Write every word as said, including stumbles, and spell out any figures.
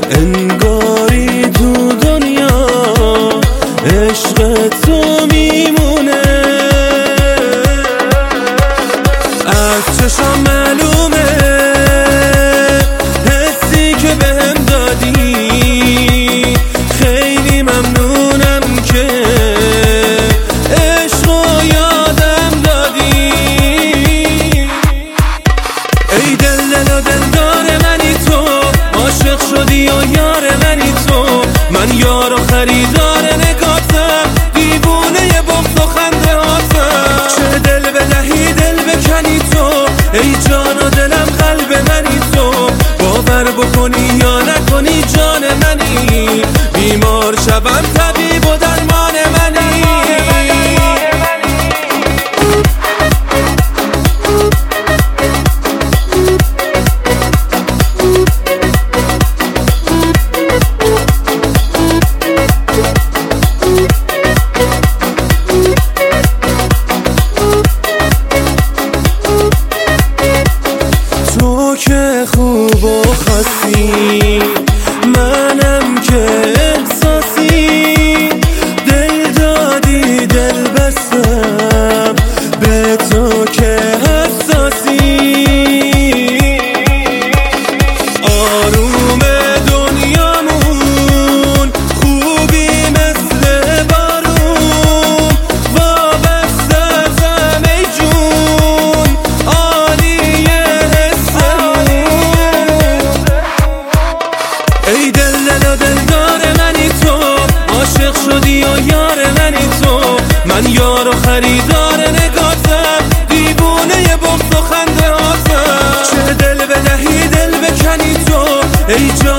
انگاری تو دنیا عشق تو میمونه. از چشم معلومه حسی که بهم دادی، خیلی ممنونم که عشقو یادم دادی. ای دل دل و دلدار منی تو، عاشق شدی و یار منی تو، من یار و خریدار نگاتم، دیوونه بغض و خنده هاتم. چه دل بدهی دل بکنی تو، ای جان و دلم قلب منی تو، باور بکنی یا نکنی جان منی، بیمار شوم طبیب و درمان منی. تو که خوب و خاصی، منم که احساسی، دل دادی دل بستم به تو که حساسی. آروم دنیامون خوبی مثل بارون، وابسته ازم ای جون، عالیه حسمون. ای دل دل و دلدار منی تو، عاشق شدی و یار منی تو، من یار و خریدار نگاتم، دیوونه بغض و خنده هاتم. چه دل بدهی دل بکنی تو، ای جان